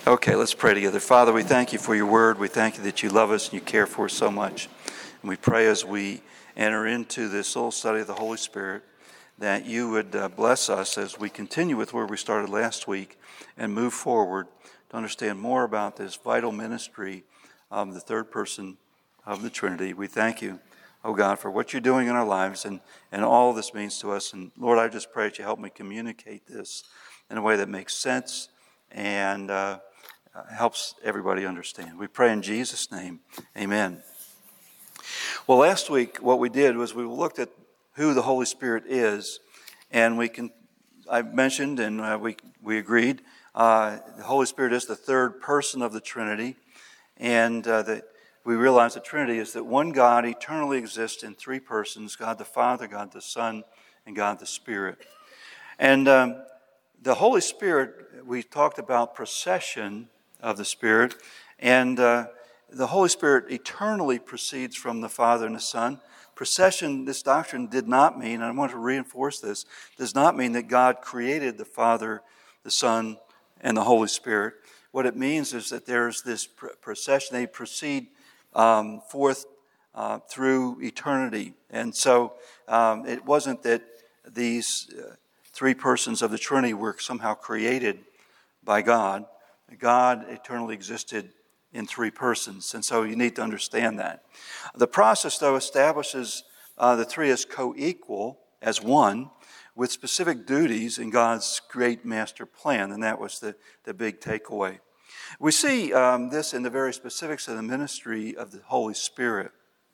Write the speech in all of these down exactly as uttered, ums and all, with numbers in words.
Okay, let's pray together. Father, we thank you for your word. We thank you that you love us and you care for us so much. And we pray as we enter into this little study of the Holy Spirit that you would uh, bless us as we continue with where we started last week and move forward to understand more about this vital ministry of the third person of the Trinity. We thank you, oh God, for what you're doing in our lives and, and all this means to us. And Lord, I just pray that you help me communicate this in a way that makes sense and uh, helps everybody understand. We pray in Jesus' name. Amen. Well, last week what we did was we looked at who the Holy Spirit is, and we can. I mentioned and uh, we we agreed uh, the Holy Spirit is the third person of the Trinity, and uh, that we realize the Trinity is that one God eternally exists in three persons: God the Father, God the Son, and God the Spirit. And um, the Holy Spirit, we talked about procession of the Spirit, and uh, the Holy Spirit eternally proceeds from the Father and the Son. Procession, this doctrine did not mean, and I want to reinforce this, does not mean that God created the Father, the Son, and the Holy Spirit. What it means is that there's this procession, they proceed um, forth uh, through eternity. And so um, it wasn't that these uh, three persons of the Trinity were somehow created by God. God eternally existed in three persons, and so you need to understand that. The process, though, establishes uh, the three as co-equal, as one, with specific duties in God's great master plan, and that was the, the big takeaway. We see um, this in the very specifics of the ministry of the Holy Spirit.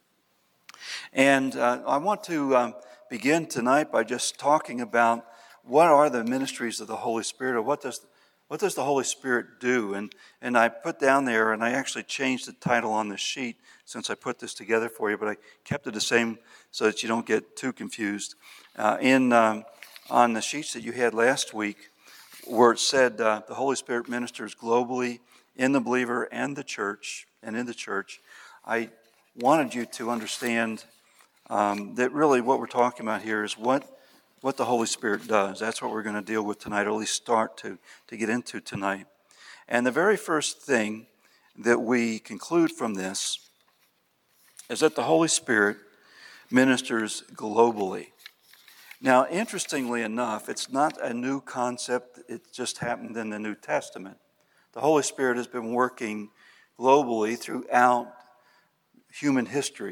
And uh, I want to um, begin tonight by just talking about what are the ministries of the Holy Spirit, or what does What does the Holy Spirit do? And and I put down there, and I actually changed the title on the sheet since I put this together for you, but I kept it the same so that you don't get too confused. Uh, in um, on the sheets that you had last week, where it said uh, the Holy Spirit ministers globally in the believer and the church, and in the church, I wanted you to understand um, that really what we're talking about here is what what the Holy Spirit does. That's what we're going to deal with tonight, or at least start to, to get into tonight. And the very first thing that we conclude from this is that the Holy Spirit ministers globally. Now, interestingly enough, it's not a new concept. It just happened in the New Testament. The Holy Spirit has been working globally throughout human history.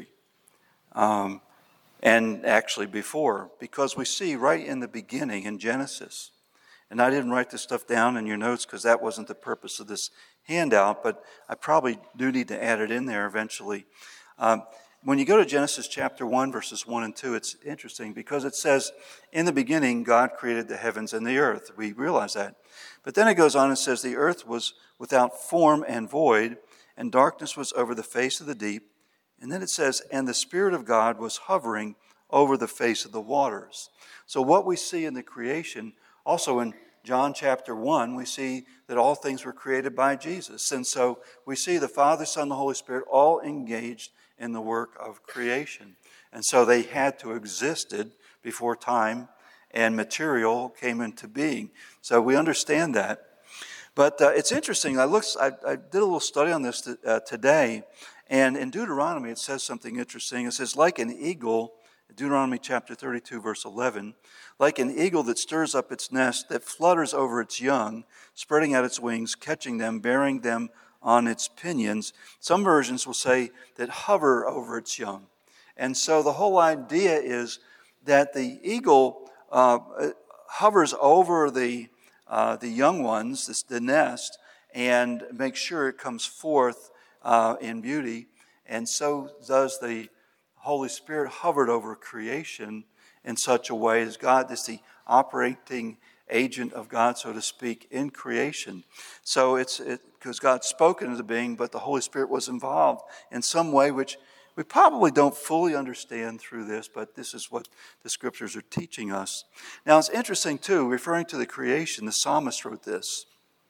Um, And actually before, because we see right in the beginning in Genesis, and I didn't write this stuff down in your notes because that wasn't the purpose of this handout, but I probably do need to add it in there eventually. Um, when you go to Genesis chapter one, verses one and two, it's interesting because it says, in the beginning, God created the heavens and the earth. We realize that. But then it goes on and says, the earth was without form and void, and darkness was over the face of the deep. And then it says, and the Spirit of God was hovering over the face of the waters. So what we see in the creation, also in John chapter one, we see that all things were created by Jesus. And so we see the Father, Son, the Holy Spirit all engaged in the work of creation. And so they had to existed before time and material came into being. So we understand that. But uh, it's interesting. I looked. I, I did a little study on this t- uh, today. And in Deuteronomy, it says something interesting. It says, like an eagle, Deuteronomy chapter thirty-two, verse eleven, like an eagle that stirs up its nest, that flutters over its young, spreading out its wings, catching them, bearing them on its pinions. Some versions will say that hover over its young. And so the whole idea is that the eagle uh, hovers over the, uh, the young ones, this, the nest, and makes sure it comes forth Uh, in beauty, and so does the Holy Spirit hovered over creation in such a way as God is the operating agent of God, so to speak, in creation. So it's because it, God spoke into being, but the Holy Spirit was involved in some way, which we probably don't fully understand through this, but this is what the scriptures are teaching us. Now it's interesting too, referring to the creation, the psalmist wrote this.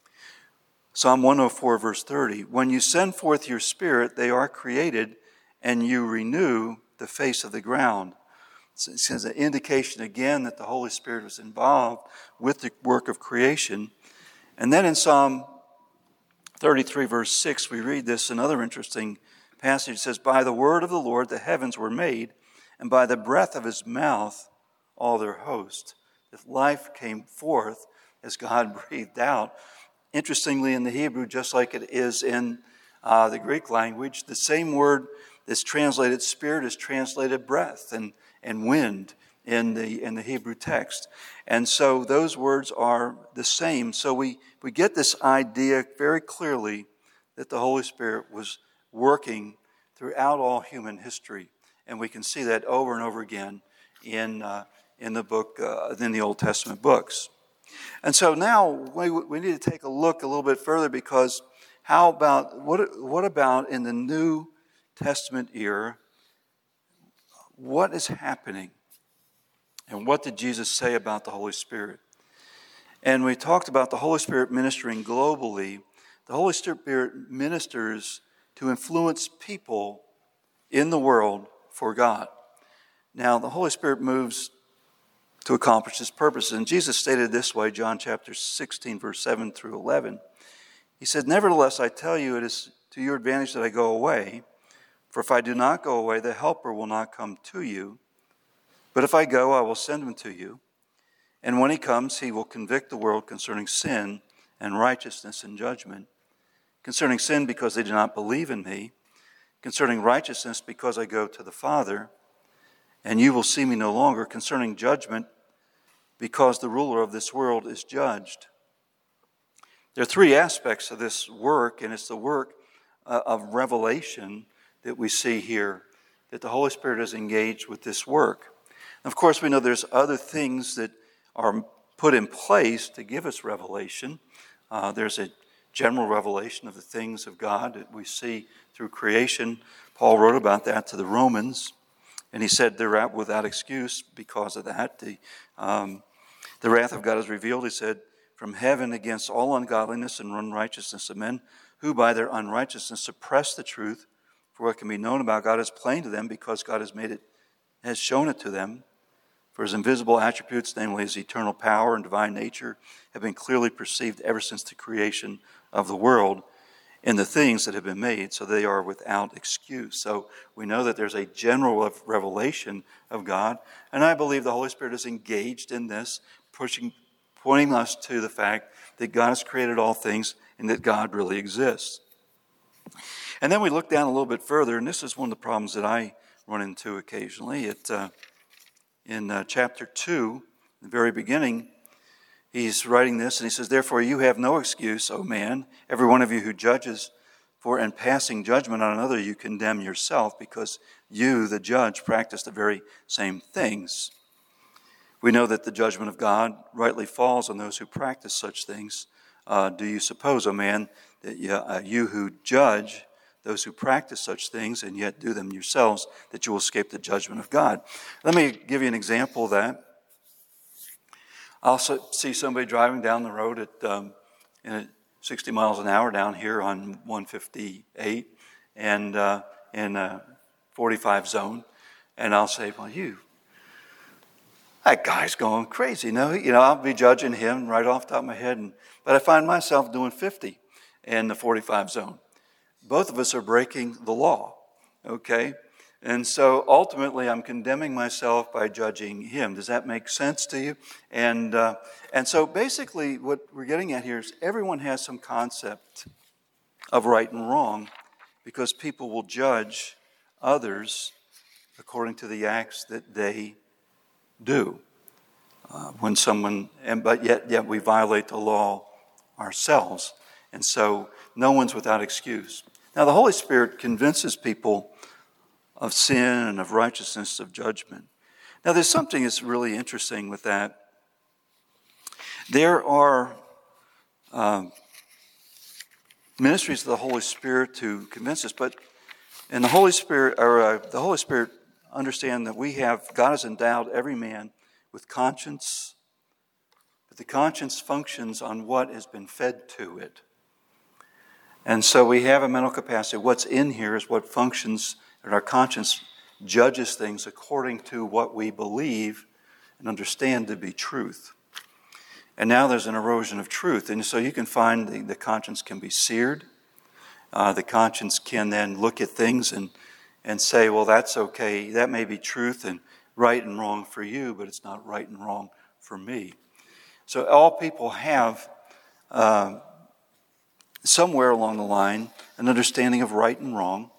Psalm one oh four, verse thirty, when you send forth your Spirit, they are created, and you renew the face of the ground. So it says an indication again that the Holy Spirit was involved with the work of creation. And then in Psalm thirty-three, verse six, we read this, another interesting passage. It says, by the word of the Lord the heavens were made, and by the breath of his mouth all their host. If life came forth as God breathed out. Interestingly, in the Hebrew, just like it is in uh, the Greek language, the same word that's translated spirit is translated breath and, and wind in the in the Hebrew text. And so those words are the same. So we, we get this idea very clearly that the Holy Spirit was working throughout all human history. And we can see that over and over again in uh, in the book, uh, in the Old Testament books. And so now we, we need to take a look a little bit further, because how about, what, what about in the New Testament era? What is happening? And what did Jesus say about the Holy Spirit? And we talked about the Holy Spirit ministering globally. The Holy Spirit ministers to influence people in the world for God. Now, the Holy Spirit moves to accomplish his purposes. And Jesus stated this way, John chapter sixteen, verse seven through eleven. He said, nevertheless, I tell you, it is to your advantage that I go away. For if I do not go away, the Helper will not come to you. But if I go, I will send him to you. And when he comes, he will convict the world concerning sin and righteousness and judgment. Concerning sin, because they do not believe in me. Concerning righteousness, because I go to the Father, and you will see me no longer. Concerning judgment, because the ruler of this world is judged. There are three aspects of this work, and it's the work uh, of revelation that we see here, that the Holy Spirit is engaged with this work. Of course, we know there's other things that are put in place to give us revelation. Uh, there's a general revelation of the things of God that we see through creation. Paul wrote about that to the Romans, and he said they're out without excuse because of that. The, um, the wrath of God is revealed, he said, from heaven against all ungodliness and unrighteousness of men, who by their unrighteousness suppress the truth. For what can be known about God is plain to them, because God has made it, has shown it to them. For his invisible attributes, namely his eternal power and divine nature, have been clearly perceived ever since the creation of the world in the things that have been made, so they are without excuse. So we know that there's a general revelation of God, and I believe the Holy Spirit is engaged in this, pushing, pointing us to the fact that God has created all things and that God really exists. And then we look down a little bit further, and this is one of the problems that I run into occasionally. It, uh, in uh, chapter two, the very beginning, he's writing this, and he says, therefore you have no excuse, O man, every one of you who judges, for in passing judgment on another you condemn yourself, because you, the judge, practice the very same things. We know that the judgment of God rightly falls on those who practice such things. Uh, do you suppose, O man, that you, uh, you who judge those who practice such things and yet do them yourselves, that you will escape the judgment of God? Let me give you an example of that. I'll see somebody driving down the road at um, at sixty miles an hour down here on one fifty-eight and uh, in a forty-five zone, and I'll say, well, you, that guy's going crazy. No, you know, I'll be judging him right off the top of my head, and, but I find myself doing fifty in the forty-five zone. Both of us are breaking the law, okay? And so ultimately I'm condemning myself by judging him. Does that make sense to you? And uh, and so basically what we're getting at here is everyone has some concept of right and wrong, because people will judge others according to the acts that they do. Uh, when someone, and but yet yet we violate the law ourselves. And so no one's without excuse. Now the Holy Spirit convinces people of sin and of righteousness, of judgment. Now there's something that's really interesting with that. There are um, ministries of the Holy Spirit to convince us, but in the Holy Spirit, or uh, the Holy Spirit understand that we have, God has endowed every man with conscience, but the conscience functions on what has been fed to it. And so we have a mental capacity. What's in here is what functions, and our conscience judges things according to what we believe and understand to be truth. And now there's an erosion of truth. And so you can find the, the conscience can be seared. Uh, the conscience can then look at things and, and say, well, that's okay. That may be truth and right and wrong for you, but it's not right and wrong for me. So all people have, uh, somewhere along the line, an understanding of right and wrong.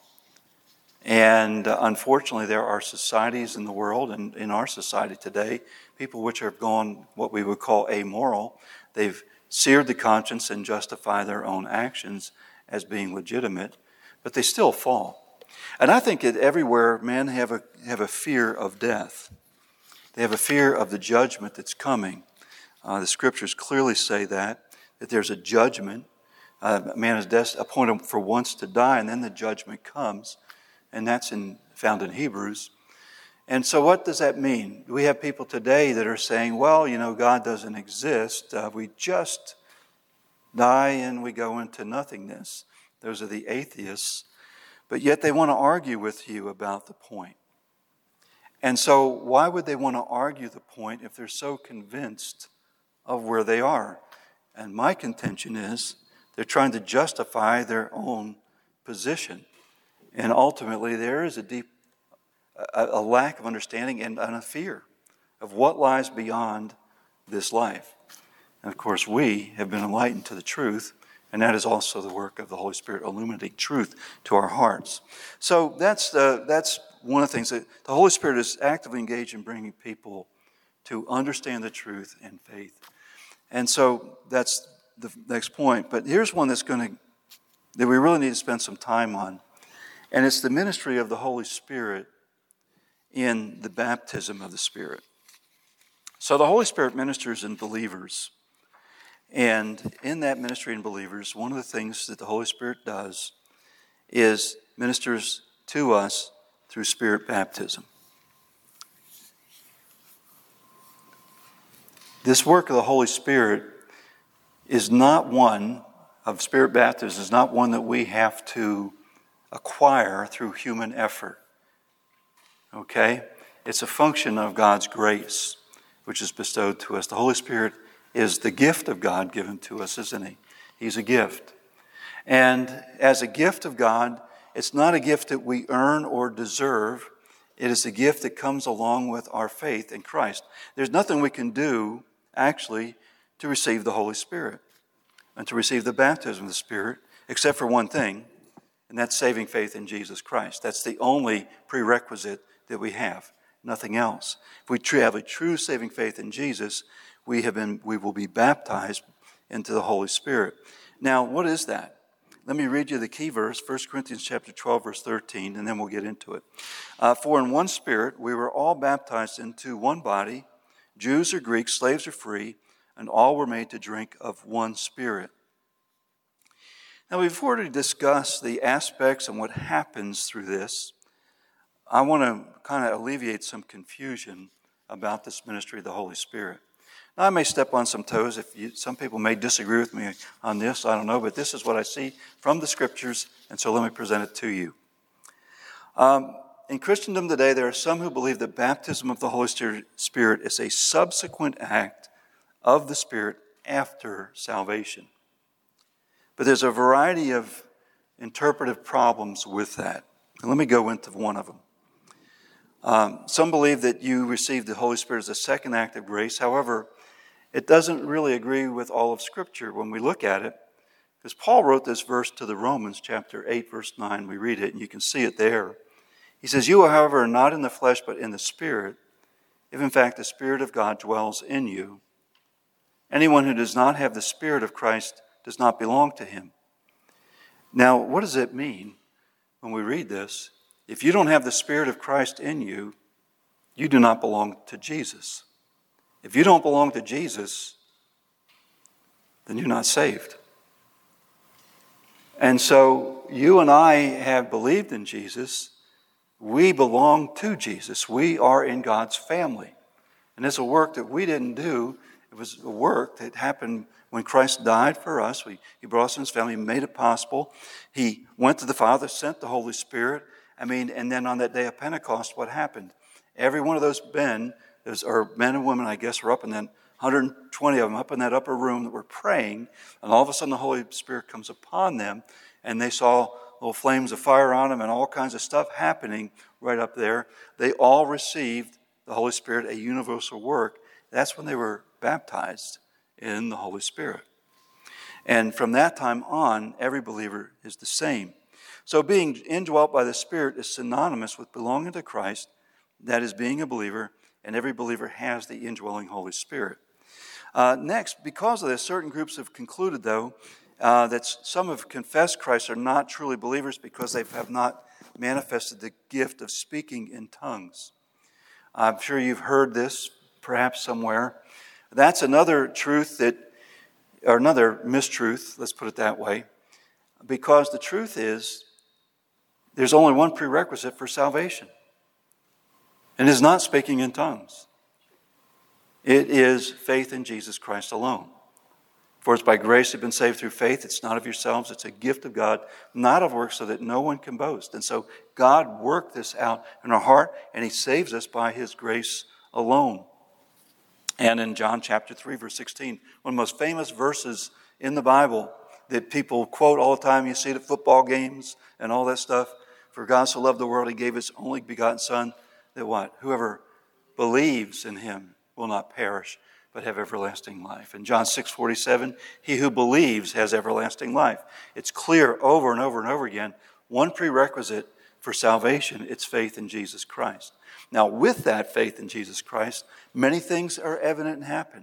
And uh, unfortunately, there are societies in the world and in our society today, people which have gone what we would call amoral. They've seared the conscience and justify their own actions as being legitimate, but they still fall. And I think that everywhere men have a have a fear of death. They have a fear of the judgment that's coming. Uh, the scriptures clearly say that, that there's a judgment. Uh, man is des- appointed for once to die, and then the judgment comes. And that's in, found in Hebrews. And so what does that mean? We have people today that are saying, well, you know, God doesn't exist. Uh, we just die and we go into nothingness. Those are the atheists. But yet they want to argue with you about the point. And so why would they want to argue the point if they're so convinced of where they are? And my contention is they're trying to justify their own position. And ultimately, there is a deep, a, a lack of understanding and, and a fear of what lies beyond this life. And of course, we have been enlightened to the truth, and that is also the work of the Holy Spirit illuminating truth to our hearts. So that's the, that's one of the things that the Holy Spirit is actively engaged in bringing people to understand the truth and faith. And so that's the next point. But here's one that's going to that we really need to spend some time on. And it's the ministry of the Holy Spirit in the baptism of the Spirit. So the Holy Spirit ministers in believers. And in that ministry in believers, one of the things that the Holy Spirit does is ministers to us through Spirit baptism. This work of the Holy Spirit is not one, of Spirit baptism, is not one that we have to acquire through human effort. Okay? It's a function of God's grace, which is bestowed to us. The Holy Spirit is the gift of God given to us, isn't He? He's a gift. And as a gift of God, it's not a gift that we earn or deserve. It is a gift that comes along with our faith in Christ. There's nothing we can do, actually, to receive the Holy Spirit and to receive the baptism of the Spirit, except for one thing, and that's saving faith in Jesus Christ. That's the only prerequisite that we have, nothing else. If we have a true saving faith in Jesus, we have been, we will be baptized into the Holy Spirit. Now, what is that? Let me read you the key verse, First Corinthians chapter twelve, verse thirteen, and then we'll get into it. Uh, For in one Spirit we were all baptized into one body, Jews or Greeks, slaves or free, and all were made to drink of one Spirit. Now, before we discuss the aspects and what happens through this, I want to kind of alleviate some confusion about this ministry of the Holy Spirit. Now, I may step on some toes. If you, some people may disagree with me on this, I don't know, but this is what I see from the Scriptures, and so let me present it to you. Um, in Christendom today, there are some who believe that baptism of the Holy Spirit is a subsequent act of the Spirit after salvation. But there's a variety of interpretive problems with that. And let me go into one of them. Um, some believe that you receive the Holy Spirit as a second act of grace. However, it doesn't really agree with all of Scripture when we look at it. Because Paul wrote this verse to the Romans, chapter eight, verse nine. We read it, and you can see it there. He says, "You, however, are not in the flesh, but in the Spirit, if in fact the Spirit of God dwells in you. Anyone who does not have the Spirit of Christ does not belong to Him." Now, what does it mean when we read this? If you don't have the Spirit of Christ in you, you do not belong to Jesus. If you don't belong to Jesus, then you're not saved. And so you and I have believed in Jesus. We belong to Jesus. We are in God's family. And it's a work that we didn't do. It was a work that happened when Christ died for us. We, he brought us in His family, made it possible. He went to the Father, sent the Holy Spirit. I mean, and then on that day of Pentecost, what happened? Every one of those men, or men and women, I guess, were up and then one hundred twenty of them up in that upper room that were praying, and all of a sudden the Holy Spirit comes upon them, and they saw little flames of fire on them and all kinds of stuff happening right up there. They all received the Holy Spirit, a universal work. That's when they were baptized in the Holy Spirit. And from that time on, every believer is the same. So being indwelt by the Spirit is synonymous with belonging to Christ, that is being a believer, and every believer has the indwelling Holy Spirit. Uh, next, because of this, certain groups have concluded, though, uh, that some have confessed Christ are not truly believers because they have not manifested the gift of speaking in tongues. I'm sure you've heard this perhaps somewhere. That's another truth that, or another mistruth, let's put it that way, because the truth is there's only one prerequisite for salvation, and it is not speaking in tongues. It is faith in Jesus Christ alone. For it's by grace you've been saved through faith. It's not of yourselves. It's a gift of God, not of works, so that no one can boast. And so God worked this out in our heart, and He saves us by His grace alone. And in John chapter three, verse sixteen, one of the most famous verses in the Bible that people quote all the time, you see it at football games and all that stuff. For God so loved the world, He gave His only begotten Son, that what? Whoever believes in Him will not perish, but have everlasting life. In John six forty-seven, he who believes has everlasting life. It's clear over and over and over again, one prerequisite for salvation, it's faith in Jesus Christ. Now, with that faith in Jesus Christ, many things are evident and happen.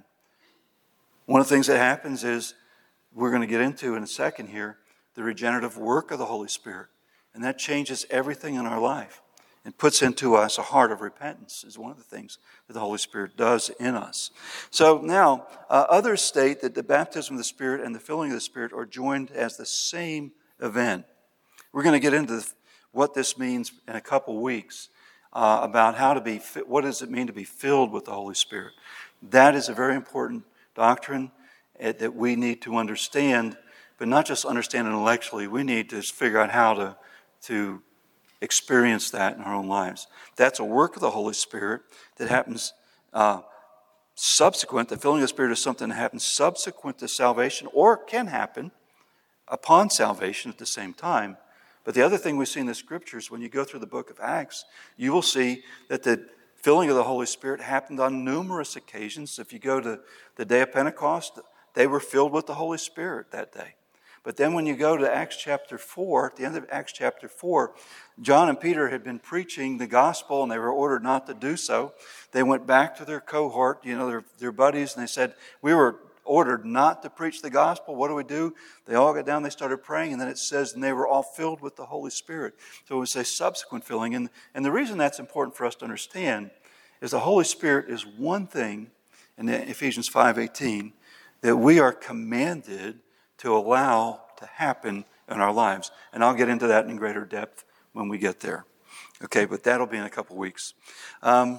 One of the things that happens is, we're going to get into in a second here, the regenerative work of the Holy Spirit. And that changes everything in our life and puts into us a heart of repentance, is one of the things that the Holy Spirit does in us. So now, uh, others state that the baptism of the Spirit and the filling of the Spirit are joined as the same event. We're going to get into the, what this means in a couple weeks, uh, about how to be, what does it mean to be filled with the Holy Spirit. That is a very important doctrine uh, that we need to understand, but not just understand intellectually. We need to figure out how to, to experience that in our own lives. That's a work of the Holy Spirit that happens uh, subsequent. The filling of the Spirit is something that happens subsequent to salvation, or can happen upon salvation at the same time. But the other thing we see in the Scriptures, when you go through the book of Acts, you will see that the filling of the Holy Spirit happened on numerous occasions. If you go to the day of Pentecost, they were filled with the Holy Spirit that day. But then when you go to Acts chapter four, at the end of Acts chapter four, John and Peter had been preaching the gospel, and they were ordered not to do so. They went back to their cohort, you know, their, their buddies, and they said, we were ordered not to preach the gospel. What do we do? They all got down, they started praying, and then it says, and they were all filled with the Holy Spirit. So it was a subsequent filling. And, and the reason that's important for us to understand is the Holy Spirit is one thing in Ephesians five eighteen that we are commanded to allow to happen in our lives. And I'll get into that in greater depth when we get there. Okay, but that'll be in a couple weeks. Um,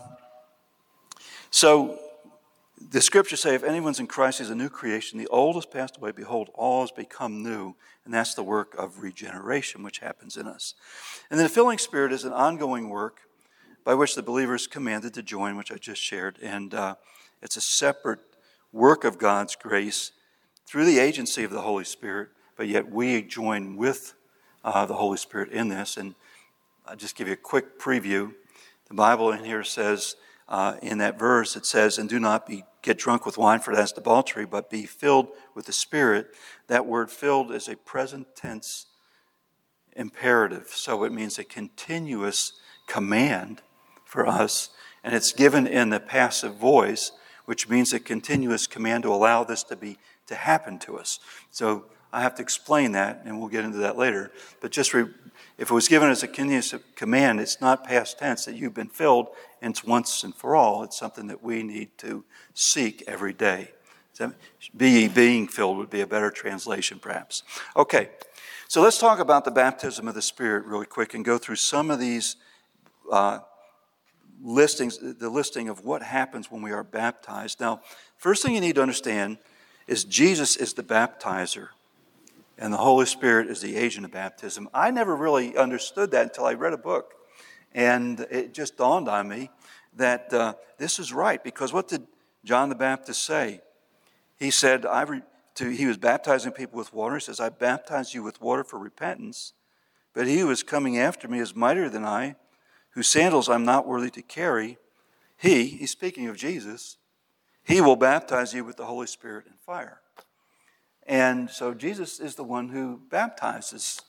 so the Scriptures say, if anyone's in Christ, he's a new creation. The old has passed away. Behold, all has become new. And that's the work of regeneration, which happens in us. And then the filling Spirit is an ongoing work by which the believer is commanded to join, which I just shared. And uh, it's a separate work of God's grace through the agency of the Holy Spirit, but yet we join with uh, the Holy Spirit in this. And I'll just give you a quick preview. The Bible in here says, uh, in that verse, it says, and do not be get drunk with wine, for that's debauchery, but be filled with the Spirit. That word filled is a present tense imperative. So it means a continuous command for us. And it's given in the passive voice, which means a continuous command to allow this to be to happen to us. So I have to explain that, and we'll get into that later. But just re, if it was given as a continuous command, it's not past tense that you've been filled, and it's once and for all. It's something that we need to seek every day. So, be ye being filled would be a better translation, perhaps. Okay, so let's talk about the baptism of the Spirit really quick and go through some of these uh, listings, the listing of what happens when we are baptized. Now, first thing you need to understand is Jesus is the baptizer, and the Holy Spirit is the agent of baptism. I never really understood that until I read a book, and it just dawned on me that uh, this is right, because what did John the Baptist say? He said, I re- to, he was baptizing people with water. He says, I baptize you with water for repentance, but he who is coming after me is mightier than I, whose sandals I'm not worthy to carry. He, he's speaking of Jesus, he will baptize you with the Holy Spirit and fire. And so Jesus is the one who baptizes.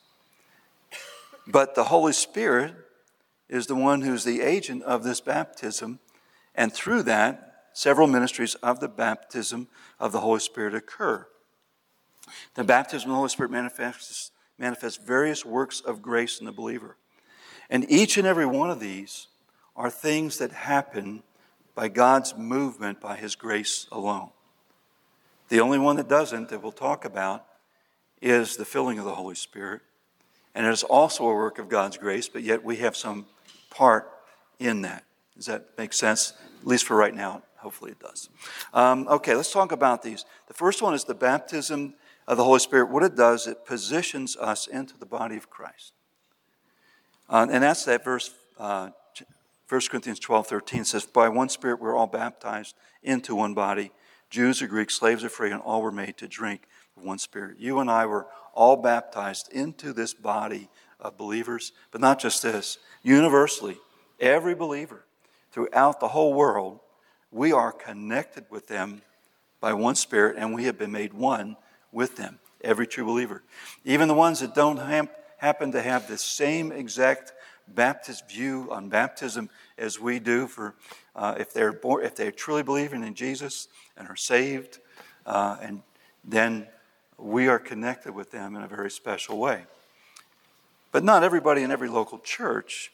But the Holy Spirit is the one who's the agent of this baptism. And through that, several ministries of the baptism of the Holy Spirit occur. The baptism of the Holy Spirit manifests, manifests various works of grace in the believer. And each and every one of these are things that happen by God's movement, by His grace alone. The only one that doesn't, that we'll talk about, is the filling of the Holy Spirit. And it is also a work of God's grace, but yet we have some part in that. Does that make sense? At least for right now, hopefully it does. Um, okay, let's talk about these. The first one is the baptism of the Holy Spirit. What it does, it positions us into the body of Christ. Uh, and that's that verse, uh, First Corinthians twelve thirteen says, by one Spirit we're all baptized into one body. Jews or Greeks, slaves or free, and all were made to drink of one Spirit. You and I were all baptized into this body of believers, but not just this. Universally, every believer throughout the whole world, we are connected with them by one Spirit, and we have been made one with them, every true believer. Even the ones that don't ha- happen to have the same exact Baptist view on baptism as we do, for uh, if they're born, if they're truly believing in Jesus and are saved, uh, and then we are connected with them in a very special way. But not everybody in every local church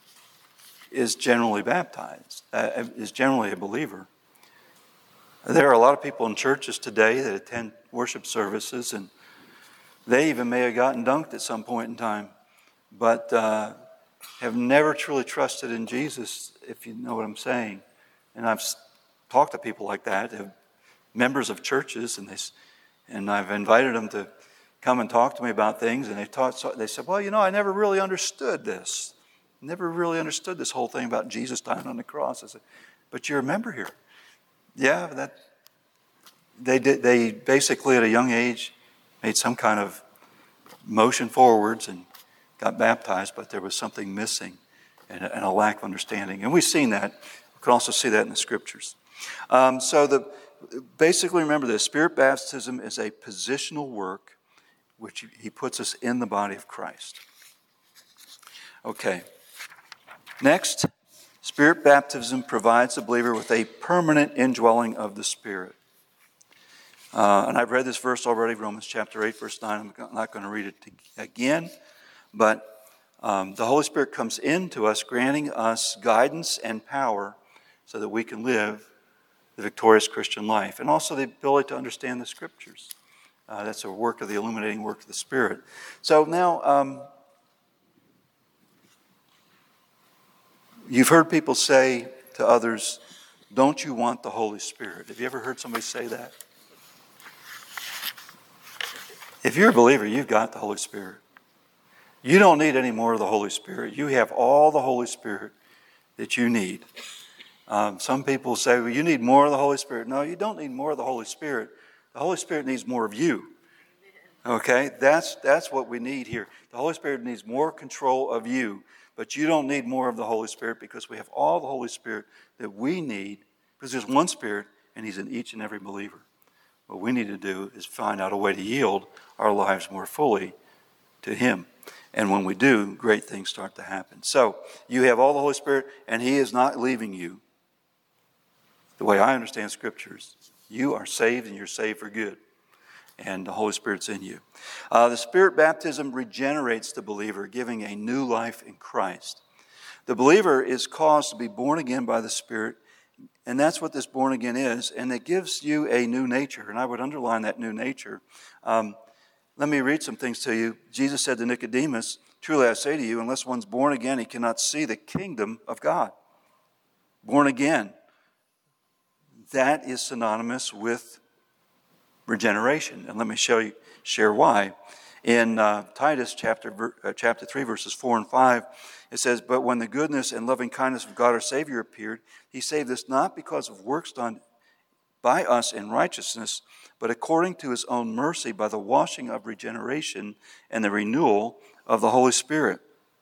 is generally baptized, uh, is generally a believer. There are a lot of people in churches today that attend worship services, and they even may have gotten dunked at some point in time, but uh, have never truly trusted in Jesus, if you know what I'm saying. And I've talked to people like that, have members of churches, and they, and I've invited them to come and talk to me about things, and they taught. They said, "Well, you know, I never really understood this. Never really understood this whole thing about Jesus dying on the cross." I said, "But you're a member here." Yeah, that they did. They basically, at a young age, made some kind of motion forwards and got baptized, but there was something missing and a, and a lack of understanding. And we've seen that. We can also see that in the Scriptures. Um, so the basically, remember this: Spirit baptism is a positional work which He puts us in the body of Christ. Okay. Next, Spirit baptism provides the believer with a permanent indwelling of the Spirit. Uh, and I've read this verse already, Romans chapter eight, verse nine. I'm not going to read it again. But um, the Holy Spirit comes into us, granting us guidance and power so that we can live the victorious Christian life. And also the ability to understand the Scriptures. Uh, that's a work of the illuminating work of the Spirit. So now, um, you've heard people say to others, "Don't you want the Holy Spirit?" Have you ever heard somebody say that? If you're a believer, you've got the Holy Spirit. You don't need any more of the Holy Spirit. You have all the Holy Spirit that you need. Um, some people say, well, you need more of the Holy Spirit. No, you don't need more of the Holy Spirit. The Holy Spirit needs more of you. Okay? That's, that's what we need here. The Holy Spirit needs more control of you, but you don't need more of the Holy Spirit because we have all the Holy Spirit that we need, because there's one Spirit and He's in each and every believer. What we need to do is find out a way to yield our lives more fully to Him. And when we do, great things start to happen. So, you have all the Holy Spirit, and He is not leaving you. The way I understand Scriptures, you are saved, and you're saved for good. And the Holy Spirit's in you. Uh, the Spirit baptism regenerates the believer, giving a new life in Christ. The believer is caused to be born again by the Spirit, and that's what this born again is. And it gives you a new nature, and I would underline that new nature. Um, Let me read some things to you. Jesus said to Nicodemus, "Truly I say to you, unless one's born again, he cannot see the kingdom of God." Born again. That is synonymous with regeneration. And let me show you, share why. In uh, Titus chapter, uh, chapter three, verses four and five, it says, "But when the goodness and loving kindness of God our Savior appeared, He saved us not because of works done by us in righteousness, but according to his own mercy by the washing of regeneration and the renewal of the Holy Spirit.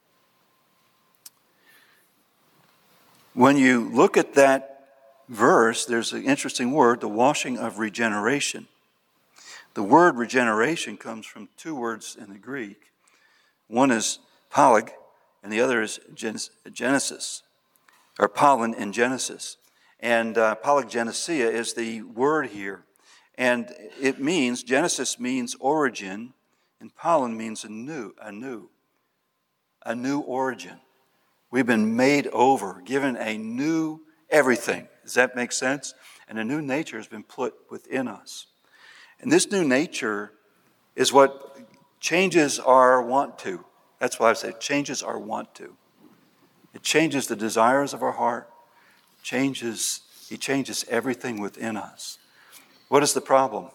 When you look at that verse, there's an interesting word, the washing of regeneration. The word regeneration comes from two words in the Greek. One is polig, and the other is genesis, or pollen in Genesis. And uh, polygenesia is the word here. And it means, Genesis means origin, and pollen means a new, a new, a new origin. We've been made over, given a new everything. Does that make sense? And a new nature has been put within us. And this new nature is what changes our want to. That's why I say changes our want to. It changes the desires of our heart. Changes, he changes everything within us. What is the problem?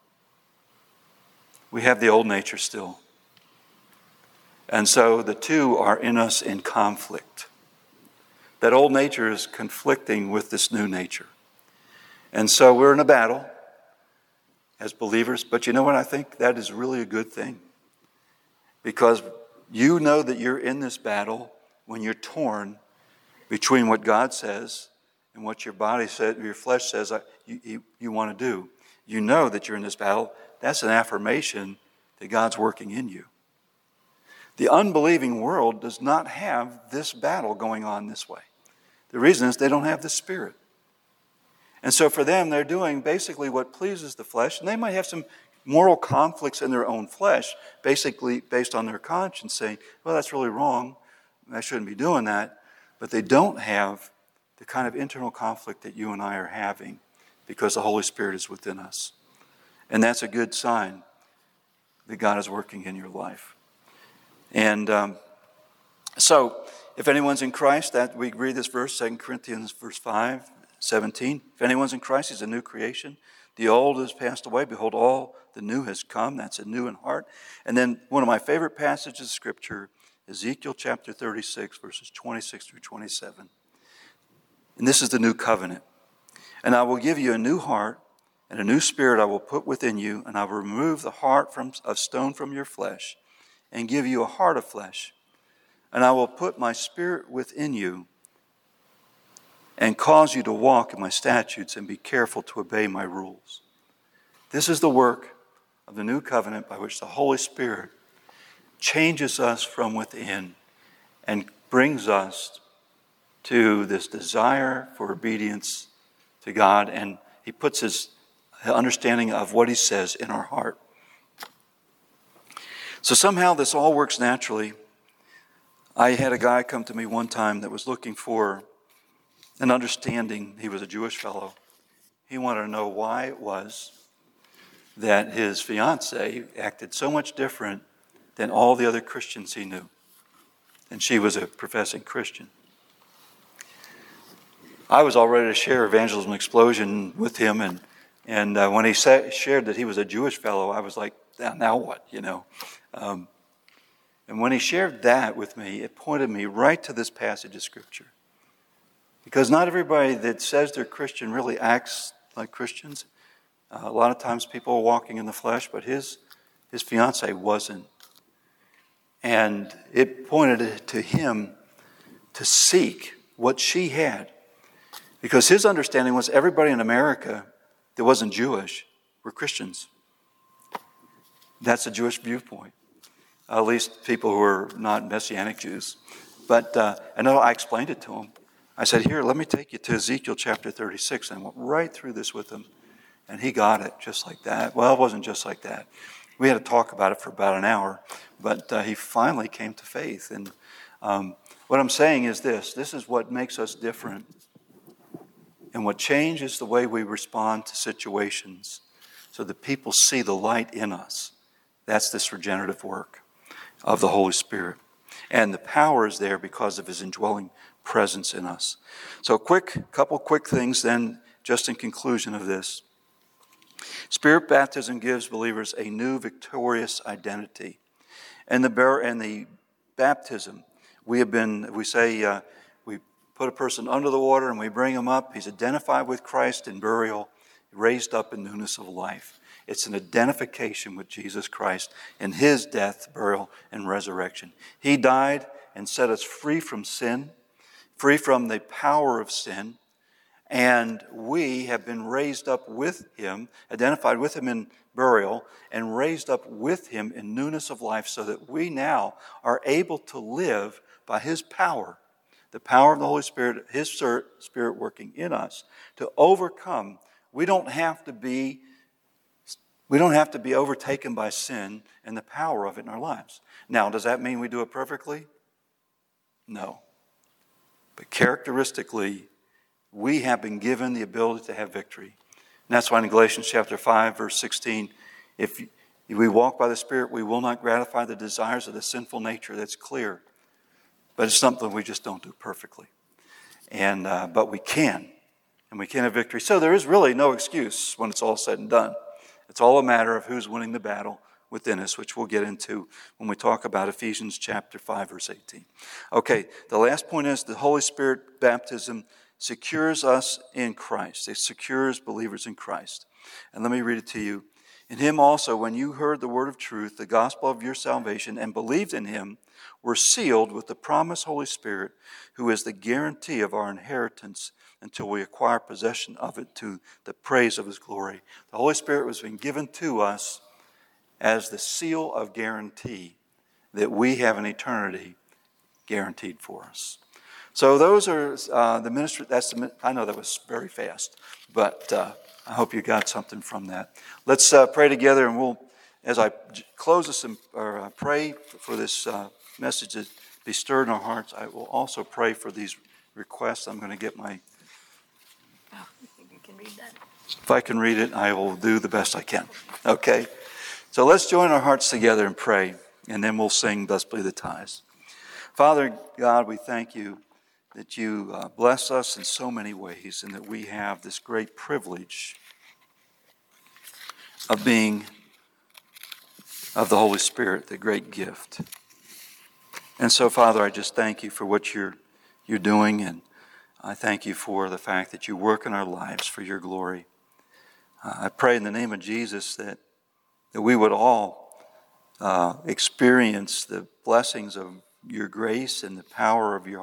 We have the old nature still. And so the two are in us in conflict. That old nature is conflicting with this new nature. And so we're in a battle as believers. But you know what? I think that is really a good thing. Because you know that you're in this battle when you're torn between what God says and what your body says, your flesh says you, you, you want to do. You know that you're in this battle. That's an affirmation that God's working in you. The unbelieving world does not have this battle going on this way. The reason is they don't have the Spirit. And so for them, they're doing basically what pleases the flesh, and they might have some moral conflicts in their own flesh, basically based on their conscience, saying, well, that's really wrong. I shouldn't be doing that. But they don't have the kind of internal conflict that you and I are having because the Holy Spirit is within us. And that's a good sign that God is working in your life. And um, so, if anyone's in Christ, that we read this verse, Second Corinthians verse five, seventeen. If anyone's in Christ, he's a new creation. The old has passed away. Behold, all the new has come. That's a new in heart. And then one of my favorite passages of Scripture, Ezekiel chapter thirty-six, verses twenty-six through twenty-seven. And this is the new covenant. And I will give you a new heart, and a new spirit I will put within you, and I will remove the heart from, of stone from your flesh, and give you a heart of flesh. And I will put my spirit within you, and cause you to walk in my statutes, and be careful to obey my rules. This is the work of the new covenant by which the Holy Spirit changes us from within and brings us to this desire for obedience to God, and he puts his understanding of what he says in our heart. So somehow this all works naturally. I had a guy come to me one time that was looking for an understanding. He was a Jewish fellow. He wanted to know why it was that his fiancée acted so much different than all the other Christians he knew. And she was a professing Christian. I was all ready to share Evangelism Explosion with him, and and uh, when he sa- shared that he was a Jewish fellow, I was like, now, now what, you know? Um, and when he shared that with me, it pointed me right to this passage of Scripture. Because not everybody that says they're Christian really acts like Christians. Uh, a lot of times people are walking in the flesh, but his his fiancée wasn't. And it pointed to him to seek what she had. Because his understanding was everybody in America that wasn't Jewish were Christians. That's a Jewish viewpoint. At least people who are not Messianic Jews. But uh, I know I explained it to him. I said, here, let me take you to Ezekiel chapter thirty-six. And I went right through this with him. And he got it just like that. Well, it wasn't just like that. We had to talk about it for about an hour. But uh, he finally came to faith. And um, what I'm saying is this. This is what makes us different. And what changes the way we respond to situations so that people see the light in us. That's this regenerative work of the Holy Spirit. And the power is there because of his indwelling presence in us. So quick, couple quick things then, just in conclusion of this. Spirit baptism gives believers a new victorious identity. And the bar- and the baptism, we have been, we say, uh, we put a person under the water and we bring him up. He's identified with Christ in burial. raised up in newness of life. It's an identification with Jesus Christ in his death, burial, and resurrection. He died and set us free from sin, free from the power of sin, and we have been raised up with him, identified with him in burial, and raised up with him in newness of life, so that we now are able to live by his power, the power of the Holy Spirit, his Spirit working in us to overcome. We don't have to be We don't have to be overtaken by sin and the power of it in our lives. Now, does that mean we do it perfectly? No. But characteristically, we have been given the ability to have victory. And that's why in Galatians chapter five, verse sixteen, if we walk by the Spirit, we will not gratify the desires of the sinful nature. That's clear. But it's something we just don't do perfectly. And uh, but we can. And we can have victory. So there is really no excuse when it's all said and done. It's all a matter of who's winning the battle within us, which we'll get into when we talk about Ephesians chapter five, verse eighteen. Okay, the last point is the Holy Spirit baptism secures us in Christ. It secures believers in Christ. And let me read it to you. In him also, when you heard the word of truth, the gospel of your salvation, and believed in him, were sealed with the promised Holy Spirit, who is the guarantee of our inheritance until we acquire possession of it to the praise of his glory. The Holy Spirit was been given to us as the seal of guarantee that we have an eternity guaranteed for us. So those are uh, the ministry. That's the, I know that was very fast, but uh, I hope you got something from that. Let's uh, pray together, and we'll, as I close this and or uh, pray for this uh, message to be stirred in our hearts, I will also pray for these requests. I'm going to get my. Oh, you can read that. If I can read it, I will do the best I can. Okay? So let's join our hearts together and pray, and then we'll sing Thus Be the Ties. Father God, we thank you that you uh, bless us in so many ways, and that we have this great privilege of being of the Holy Spirit, the great gift. And so, Father, I just thank you for what you're you're doing, and I thank you for the fact that you work in our lives for your glory. Uh, I pray in the name of Jesus that, that we would all uh, experience the blessings of your grace and the power of your